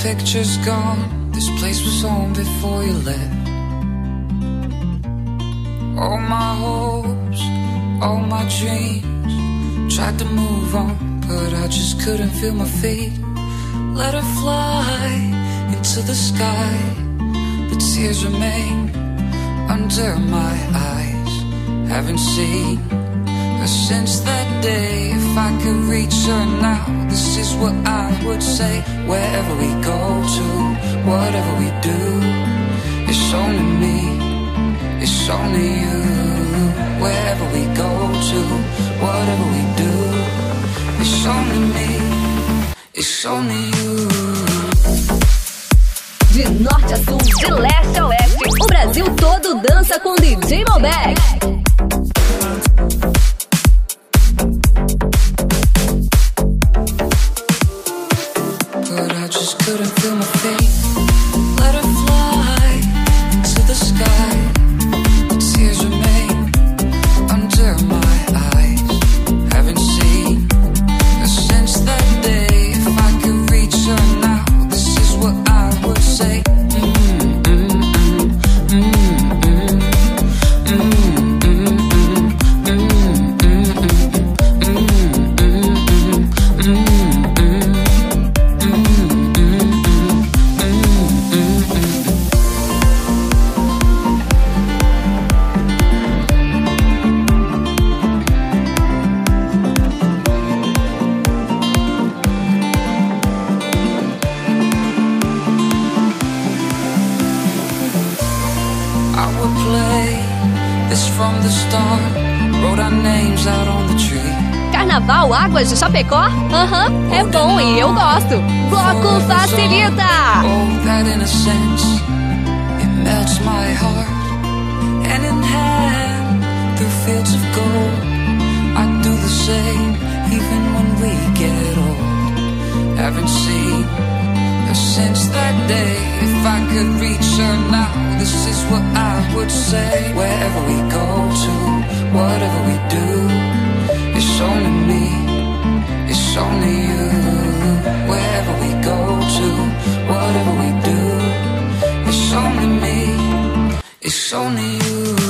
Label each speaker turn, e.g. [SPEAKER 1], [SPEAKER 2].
[SPEAKER 1] picture's gone. This place was home before you left. All my hopes, all my dreams, tried to move on, but I just couldn't feel my feet. Let her fly into the sky, but tears remain under my eyes. Haven't seen her since that day. If I could reach her now, this is what I would say. Wherever we go to, whatever we do, it's only me, it's only you. Wherever we go to, whatever we do, it's only me, it's only you.
[SPEAKER 2] De norte a sul, de leste a oeste, o Brasil todo dança com DJ Malbec.
[SPEAKER 1] But I just couldn't feel my feet. Let her fly to the sky. The tears remain under my eyes. Haven't seen her since that day. If I could reach her now, this is what I would say.
[SPEAKER 2] Carnaval Águas de Chapecó? Aham, é bom e eu gosto. Bloco Facilita!
[SPEAKER 1] Oh, that innocence, it melts my heart. Hand in hand, through fields of gold, I do the same, even when we get old. Haven't seen her since that day. If I could reach her now, this is what I would say. Wherever we go to, whatever we do, it's only me, it's only you. Wherever we go to, whatever we do, it's only me, it's only you.